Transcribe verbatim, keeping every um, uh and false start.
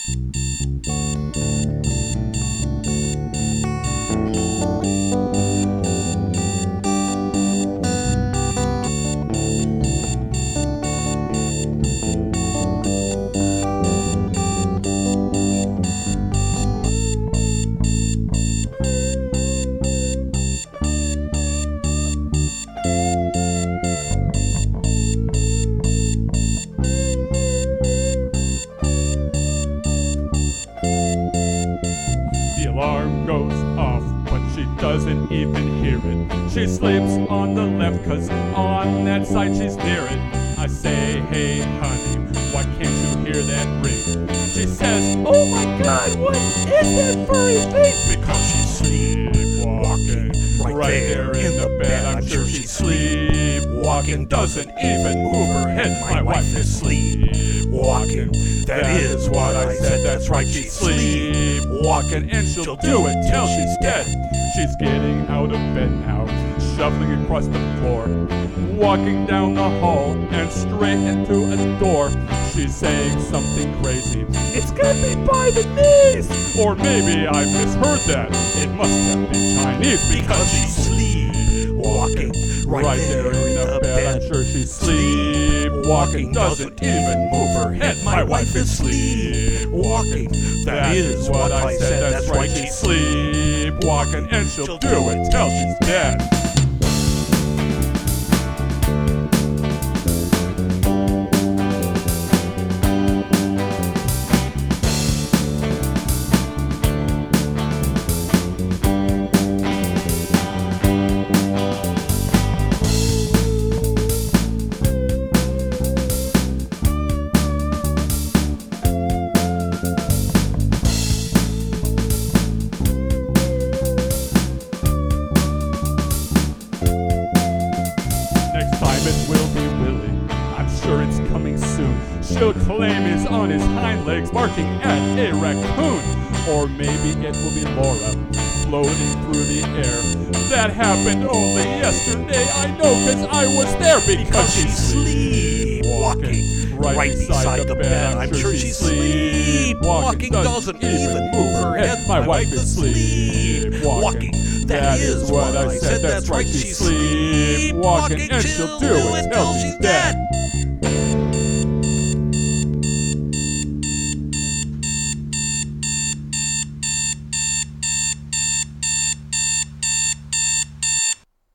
The alarm goes off, but she doesn't even hear it. She sleeps on the left, cause on that side she's near it. I say, hey honey, why can't you hear that ring? She says, oh my god, what is that furry thing? Because she's sleepwalking right, right there in the bed. I'm sure she's sleepwalking, doesn't even move her head. My wife is sleepwalking. That is what I said, that's right, she's sleepwalking, and she'll do it till she's dead. She's getting out of bed now, shuffling across the floor, walking down the hall and straight into a door. She's saying something crazy. It's gonna be by the knees! Or maybe I misheard that. It must have been Chinese because she's sleepwalking right, right there in the bed. bed. I'm sure she's sleepwalking, doesn't even move her head. My wife is sleepwalking. That is what I said, that's right, she's sleepwalking, and she'll do it till she's dead. It will be Willie, I'm sure it's coming soon. She'll claim he's on his hind legs barking at a raccoon. Or maybe it will be Laura, floating through the air. That happened only yesterday, I know, cause I was there. Because she's sleepwalking right, right beside the bed. I'm sure she's sleepwalking, doesn't even move her head. My wife is sleepwalking. That is what I said, that's right, she's sleepwalking, and she'll do it till she's dead.